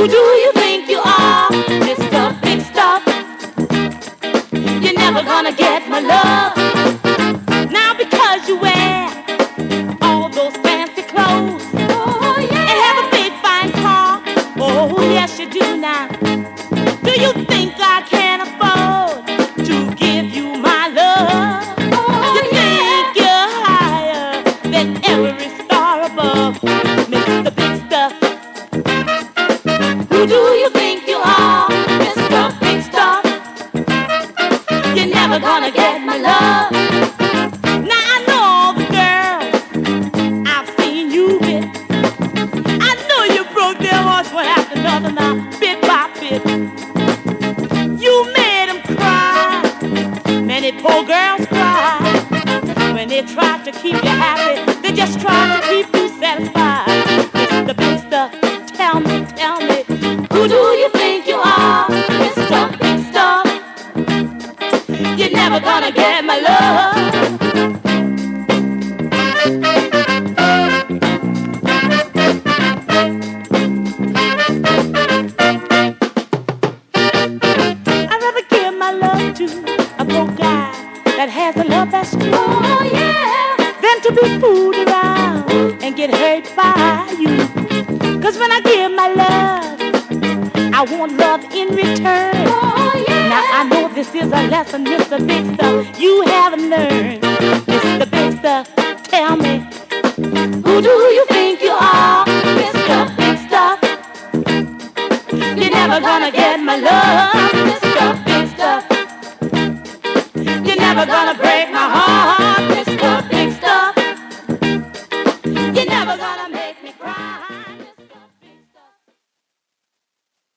Who do you think you are, Mr. Big Stuff? You're never gonna get my love. Now because you wear all those fancy clothes, oh, yeah, and have a big fine car, oh yes you do now. Do you think I can afford to give you my love? Oh, you think you're higher than every star above, Mr. Big Stuff? Who do you think you are, Mr. Big Stuff? You're never gonna get my love. Now I know all the girls I've seen you with. I know you broke their hearts one after another now, bit by bit. You made them cry. Many poor girls cry when they try to keep you happy. They just try to keep you satisfied. Mr. Big Stuff, tell me, who do you think you are, Mr. Big Stuff? You're never gonna get my love. I'd rather give my love to a broke guy that has a love that's true, oh, yeah, than to be fooled around and get hurt by you. Cause when I give my love, I want love in return. Oh, yeah. Now I know this is a lesson, Mr. Big Stuff, you haven't learned. Mr. Big Stuff, tell me, who do you think you are, Mr. Big Stuff? You're never gonna get my love, Mr. Big Stuff. You're never gonna break my heart, Mr. Big Stuff. You're never gonna make me cry.